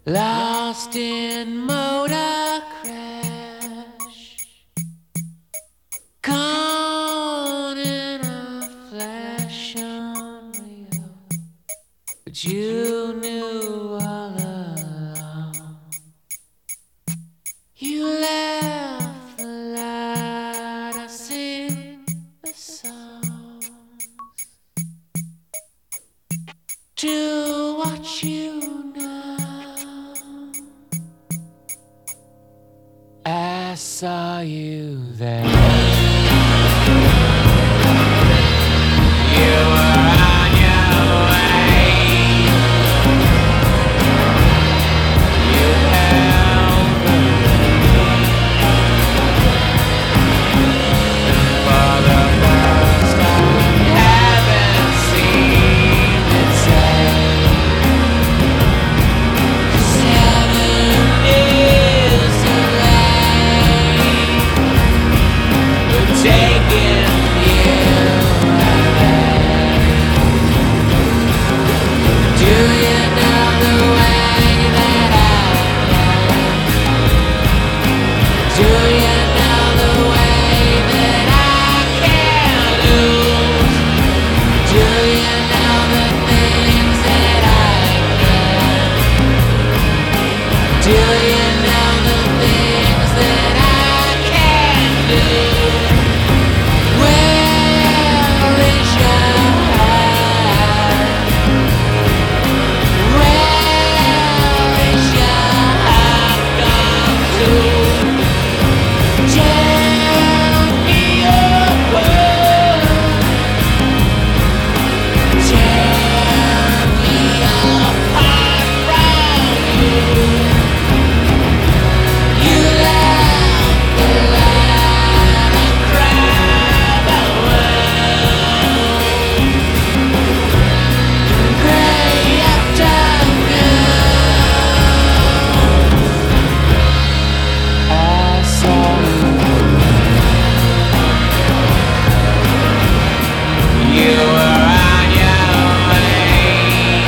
Lost in motor crash, caught in a flash unreal, but you knew all along. You left the light, I sing the songs to watch you now. I saw you there. You were on your way. You held the for the first time. Haven't seen it say 7 years away. We're taking you away. Do you know the way that I can? Do you know the way that I can lose? Do you know the things that I can? Do you know the things that I can do? Where is your heart? Where is your heart gone to? Tear me apart. Tear me apart from you. You left the light, I cried away. Gray afternoon, I saw you. You were on your way.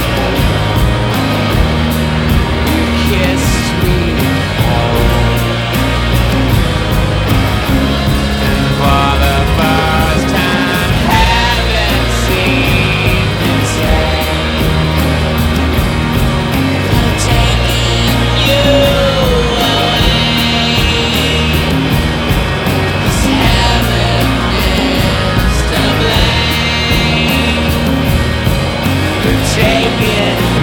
You kissed me cold, and for the first time, haven't seen it say, I'm taking you away. 'Cause heaven is to blame for taking